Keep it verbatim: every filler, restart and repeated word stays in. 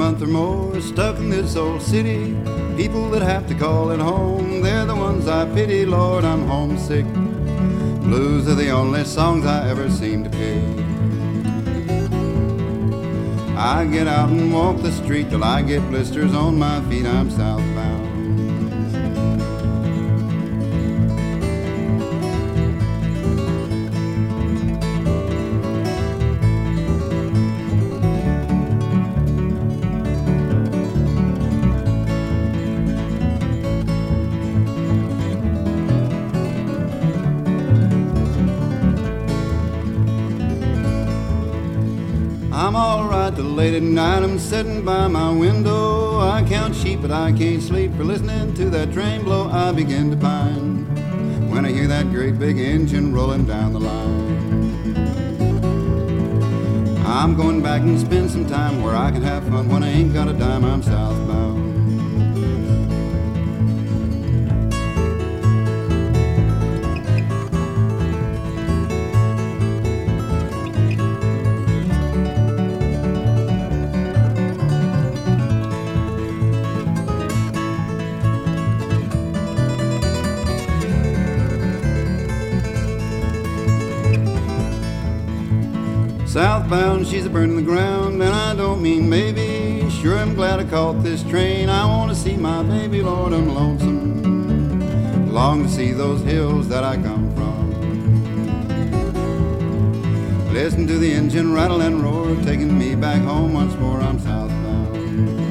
month or more stuck in this old city. People that have to call it home, they're the ones I pity. Lord, I'm homesick. Blues are the only songs I ever seem to pick. I get out and walk the street till I get blisters on my feet. I'm southbound. I'm all right till late at night. I'm sitting by my window. I count sheep, but I can't sleep for listening to that train blow. I begin to pine when I hear that great big engine rolling down the line. I'm going back and spend some time where I can have fun. When I ain't got a dime, I'm southbound. Southbound, she's a burning the ground, and I don't mean maybe. Sure, I'm glad I caught this train. I want to see my baby, Lord, I'm lonesome. Long to see those hills that I come from. Listen to the engine rattle and roar, taking me back home once more. I'm southbound.